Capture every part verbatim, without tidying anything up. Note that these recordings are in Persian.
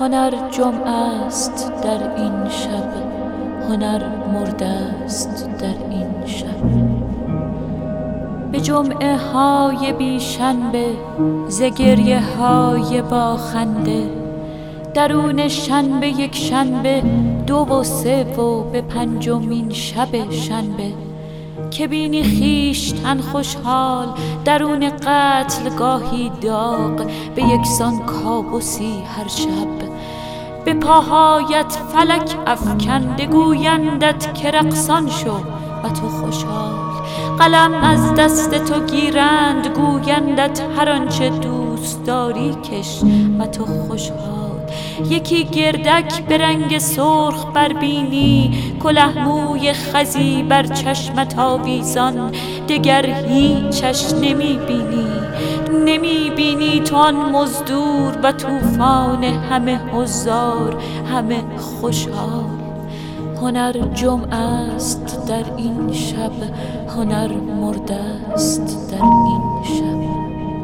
هنر جمعه است در این شب، هنر مرده است در این شب. به جمعه های بی شنبه ز گریه های با خنده، درون شنبه یک شنبه دو و سه و به پنجمین شب شنبه، که بینی خویشتن خوشحال درون قتل گاهی داغ، به یکسان کابوسی هر شب. به پاهایت فلک افکنده گویندت که رقصان شو و تو خوشحال، قلم از دست تو گیرند گویندت هر آنچه دوست داری کش و تو خوشحال. یکی گردک به رنگ سرخ بربینی، کله موی خزی بر چشمت آویزان، دگر هیچش نمی بینی. نمی بینی تو آن مزدور و طوفان همه حضار همه خوشحال. هنر جمعه است در این شب، هنر مرده است در این شب.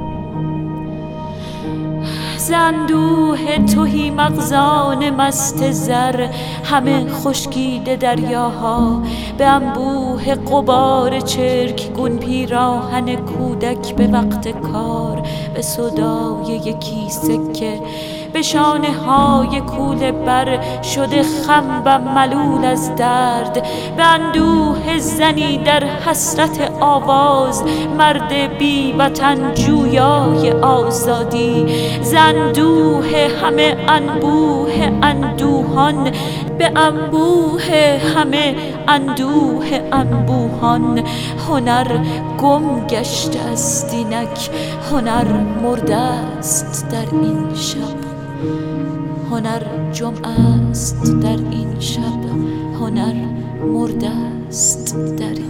ز اندوه تهی مغزان مست زر، همه خشکیده دریاها، به انبوه غبار چرک گون پیراهن کودک به وقت کار، به صدای یکی سکه به شانه های کوله بر شده خم و ملول از درد، به اندوه زنی در حسرت آواز، مرد بی وطن جویای آزادی. ز اندوه همه انبوه اندوهان، به انبوه همه اندوه انبوهان. هنر گم گشته است اینک، هنر مرده است در این شب. هنر جمعه است در این شب، هنر مرده است در این